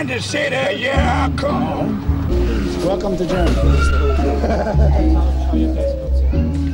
Kansas City, here I come. Welcome to Germany.